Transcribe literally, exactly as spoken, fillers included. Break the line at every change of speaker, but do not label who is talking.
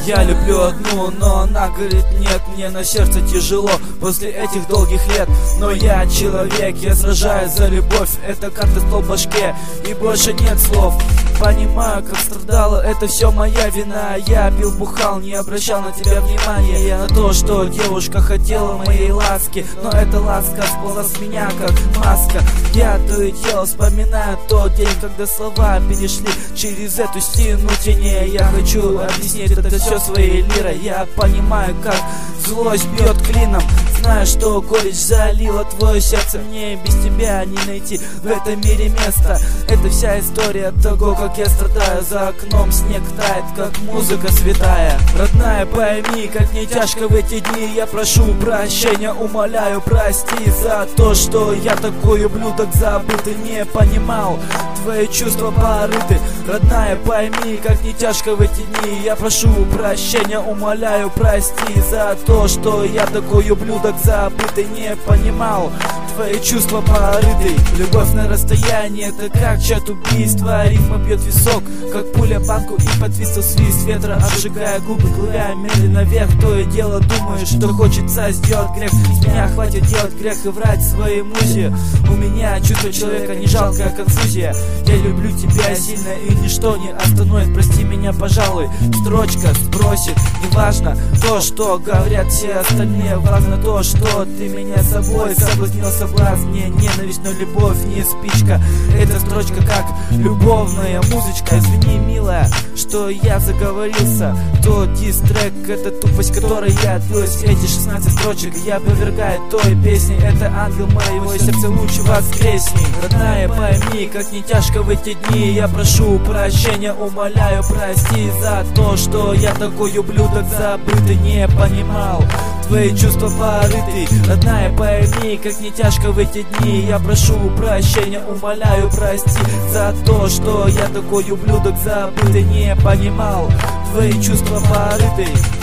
Я люблю одну, но она говорит нет. Мне на сердце тяжело после этих долгих лет. Но я человек, я сражаюсь за любовь. Это как-то стол в башке, и больше нет слов. Понимаю, как страдала, это все моя вина. Я пил, бухал, не обращал на тебя внимания. Я на то, что девушка хотела моей ласки, но эта ласка сползла с меня, как маска. Я то и дело вспоминаю тот день, когда слова перешли через эту стену теней. Я хочу объяснить это все своей лирой. Я понимаю, как злость бьет клином. Знаю, что горечь залила твое сердце. Мне без тебя не найти в этом мире места. Это вся история того, как я страдаю. За окном снег тает, как музыка святая. Родная, пойми, как мне тяжко в эти дни. Я прошу прощения, умоляю, прости за то, что я такой ублюдок забытый. Не понимал, твои чувства порыты. Родная, пойми, как мне тяжко в эти дни. Я прошу прощения, умоляю, прости за то, что я такой ублюдок забытый. Не понимал, твои чувства порыты. Любовь на расстоянии, это как чат убийства. Рифма бьет висок, как пуля банку, и подвисал свист ветра, обжигая губы, плывя медленно вверх. То и дело думаешь, что хочется сделать грех. С меня хватит делать грех и врать своей музе. У меня чувство человека, не жалкая конфузия. Я люблю тебя сильно, и ничто не остановит. Прости меня, пожалуй. Строчка сбросит. Неважно то, что говорят все остальные, важно то, что ты меня собой соблазнил. Соблазн не ненависть, но любовь не спичка. Эта строчка как любовная музычка. Извини, милая, что я заговорился. Тот дистрек, это тупость, которой я отбилась. Эти шестнадцать строчек я опровергаю той песни. Это ангел моего сердца, лучше воскресни. Родная, пойми, как не тяжко в эти дни. Я прошу прощения, умоляю, прости за то, что я такой ублюдок забытый. Не понимал, твои чувства порыты. Родная, пойми, как не тяжко в эти дни. Я прошу прощения, умоляю, прости за то, что я такой ублюдок забытый. Не понимал, твои чувства порыты.